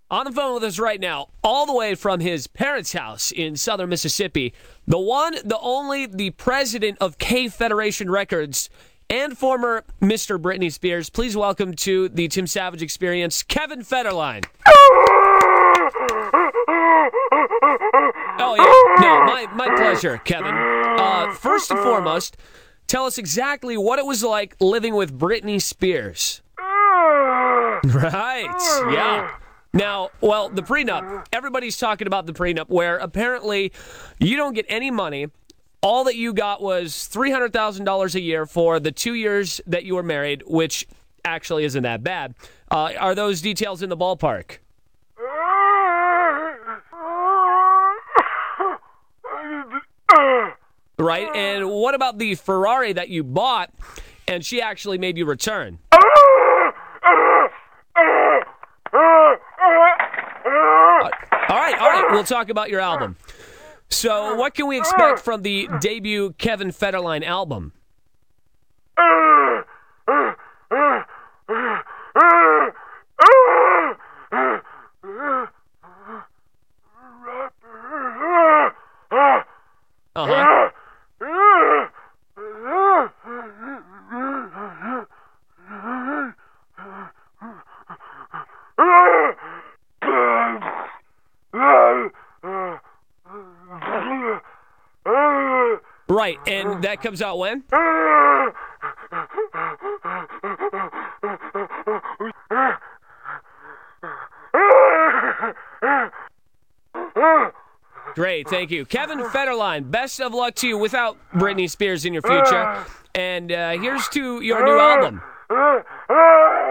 On the phone with us right now, all the way from his parents' house in southern Mississippi, the one, the only, the president of K Federation Records, and former Mr. Britney Spears. Please welcome to the Tim Savage Experience, Kevin Federline. Oh, yeah. No, my pleasure, Kevin. First and foremost, tell us exactly what it was like living with Britney Spears. Right, yeah. Now, well, the prenup, everybody's talking about the prenup where apparently you don't get any money. All that you got was $300,000 a year for the 2 years that you were married, which actually isn't that bad. Are those details in the ballpark? Right, and what about the Ferrari that you bought and she actually made you return? All right. We'll talk about your album. So, what can we expect from the debut Kevin Federline album? Uh-huh. Right, and that comes out when? Great, thank you. Kevin Federline, best of luck to you without Britney Spears in your future. And here's to your new album.